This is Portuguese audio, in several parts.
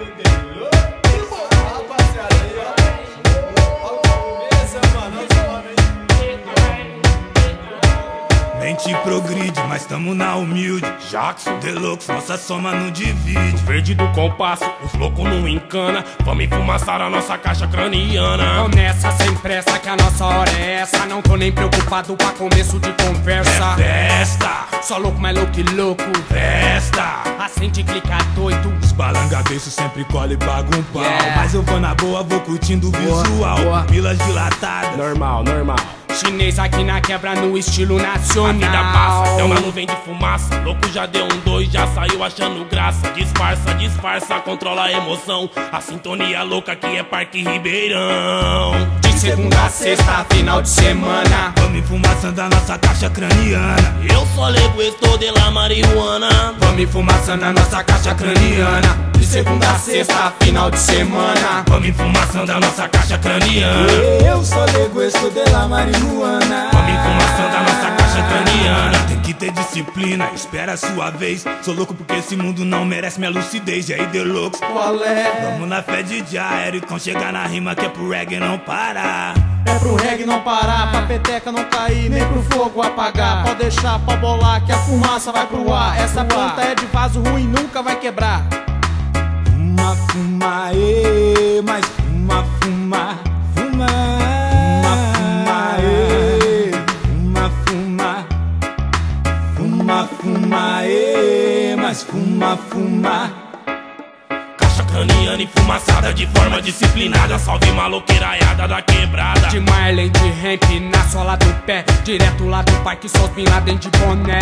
Mente progride, mas tamo na humilde. Jackson, Deluxe, nossa soma não divide. Verde do compasso, os loucos não encana. Vamos enfumaçar a nossa caixa craniana. Vão nessa sem pressa que a nossa hora é essa. Não tô nem preocupado pra começo de conversa. É festa, só louco, mais louco que louco. festa. Acende e clica doido. Os balangabeços sempre colhe e paga um pau. Yeah. Mas eu vou na boa, vou curtindo o visual. boa. Pupilas dilatadas. Normal, normal. Chinês aqui na quebra no estilo nacional. A vida passa, é uma nuvem de fumaça. Louco já deu um dois, já saiu achando graça. Disfarça, disfarça, controla a emoção. A sintonia louca que é Parque Ribeirão. De segunda a sexta, final de semana. Vamos enfumaçando a nossa caixa craniana. Eu só lego estou de la marihuana. Vamos enfumaçando a nossa caixa craniana. De segunda a sexta, final de semana. Vamos enfumaçando a nossa caixa craniana. Eu só lego esto de la marihuana. Vamos enfumaçando a nossa caixa craniana. Tem que ter disciplina, espera a sua vez. Sou louco porque esse mundo não merece minha lucidez. E aí, Deluxe, Qual é? vamos na fé de já, Ericão, chegar na rima que é pro reggae não parar. É pro reggae não parar, pra peteca não cair, nem pro fogo apagar. Pode deixar pra bolar que a fumaça vai pro ar. Essa planta é de vaso ruim, nunca vai quebrar. Fuma, fuma, ê, mas fuma, fuma, fuma. Fuma, fuma, ê, fuma, fuma. Fuma, fuma, ê, mas fuma, fuma. Caixa craniana enfumaçada de forma disciplinada. Salve maloqueiraiada da quebrada. De Marley, de Hemp, na sola do pé. Direto lá do parque, só os Bin Laden de boné.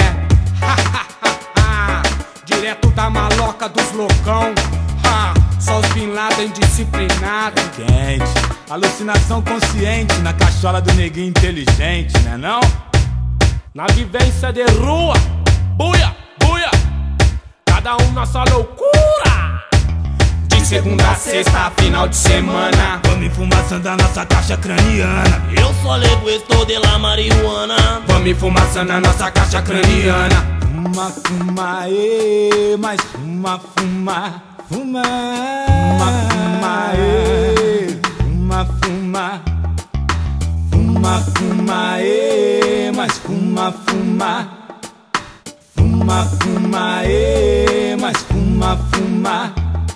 Direto da maloca dos loucão. Só os Bin Laden disciplinado. Quente, alucinação consciente na cachola do neguinho inteligente, né não? Na vivência de rua, buia, buia. Cada um na sua loucura. De segunda a sexta, final de semana. Vamos enfumaçando a nossa caixa craniana. Eu só lego estou de la marihuana. Vamos enfumaçando a nossa caixa craniana. Fuma, fuma, ê, mas fuma, fuma, fuma. Fuma, fuma, ê, fuma, fuma. Fuma, fuma, ê, mas fuma, fuma. Fuma, fuma, ê, mas fuma, fuma.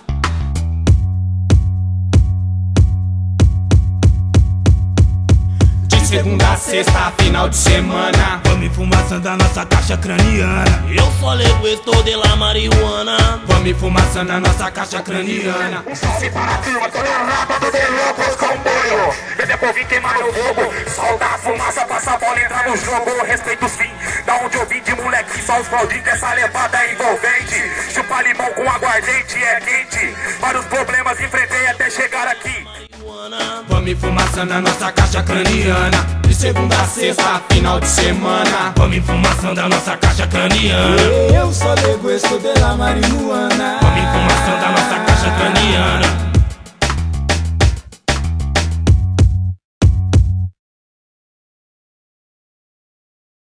De segunda a sexta, final de semana. Vamos enfumaçando a nossa caixa craniana. Eu só lego estou de la marihuana. Vamos enfumaçando a nossa caixa craniana. Um salve para a turma, tô na rapa do Deluxe comboio. Bebê por vir queimar no fogo. Solta a fumaça, passa a bola, entra no jogo. Respeito os fins, da onde eu vim de molequinho. Só os Claudinhos dessa levada envolvente. Chupa limão com aguardente, é quente. Vários problemas enfrentei até chegar aqui. Vamos enfumaçando a nossa caixa craniana. De segunda a sexta, final de semana. Vamos enfumaçando a nossa caixa craniana. Eu só lego esto de la marihuana. Vamos enfumaçando a nossa caixa craniana.